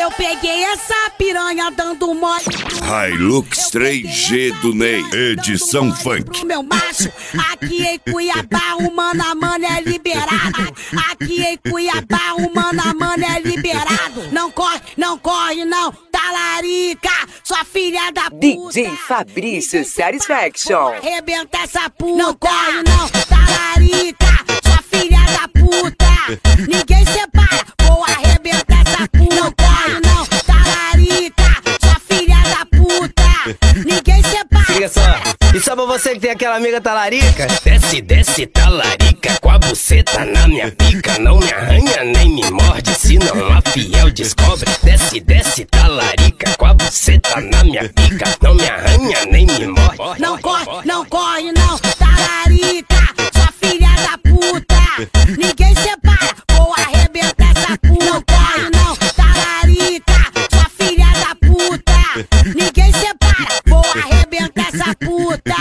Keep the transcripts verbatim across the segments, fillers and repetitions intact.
Eu peguei essa piranha dando mole. Hilux três G do Ney, edição funk. Pro meu macho, aqui em Cuiabá o mano a mano é liberado. Aqui em Cuiabá o mano a mano é liberado. Não corre, não corre não, talarica, sua filha da puta. D J Fabrício Satisfaction. Arrebenta essa puta. Não corre não, talarica, sua filha da puta. Ninguém separa, vou arrebentar essa puta. Não corre não, talarica, sua filha da puta. Ninguém separa. Liga só, e só pra você que tem aquela amiga talarica. Desce, desce, talarica, com a buceta na minha pica. Não me arranha nem me morde, senão a fiel descobre. Desce, desce, talarica, com a buceta na minha pica. Não me arranha nem me morde. Não corre, não corre não, talarica, sua filha da puta. Ninguém separa, vou arrebentar essa puta. Não corre não, talarica, sua filha da puta. Ninguém separa, vou arrebentar essa puta.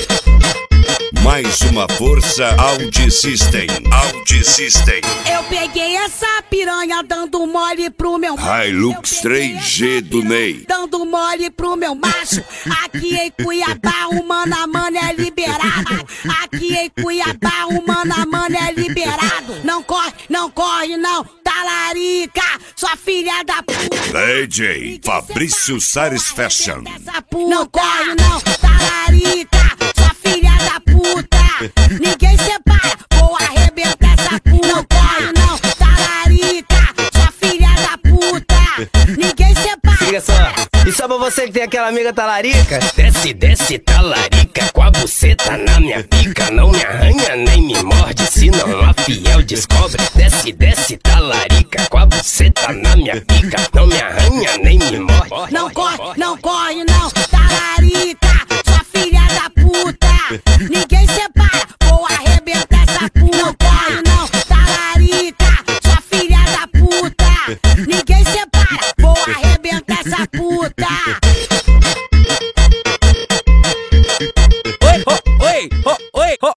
Mais uma força Audi System. Audi System. Eu peguei essa piranha dando mole pro meu Hilux três G do Ney, dando mole pro meu macho. Aqui em Cuiabá o mano a mano é liberado. Aqui em Cuiabá o mano a mano é liberado. Não corre, não corre não, talarica, sua filha da puta. D J Fabrício Satisfaction. Não corre não, talarica, sua filha da puta. Ninguém separa, vou arrebentar essa puta. Não corre não, talarica, sua filha da puta. Ninguém separa. Liga só, e só pra você que tem aquela amiga talarica. Desce, desce, talarica, com a buceta na minha pica. Não me arranha nem me morde, senão a fiel descobre. Desce, desce, talarica, com a buceta na minha pica. Não me arranha nem me morde. Não corre, não corre não, talarica, sua filha da puta. Ninguém separa, vou arrebentar essa puta. Não corre não, talarica, sua filha da puta. Ninguém separa, vou arrebentar essa puta.